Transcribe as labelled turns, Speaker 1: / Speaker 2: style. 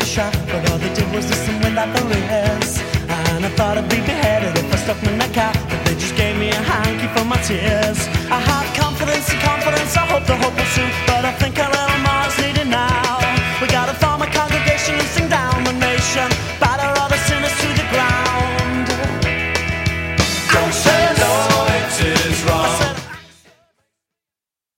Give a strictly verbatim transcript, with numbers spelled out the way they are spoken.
Speaker 1: shot, but all they did was listen without the rest. And I thought I'd be beheaded if I stuck my neck out, but they just gave me a hanky for my tears. I had confidence and confidence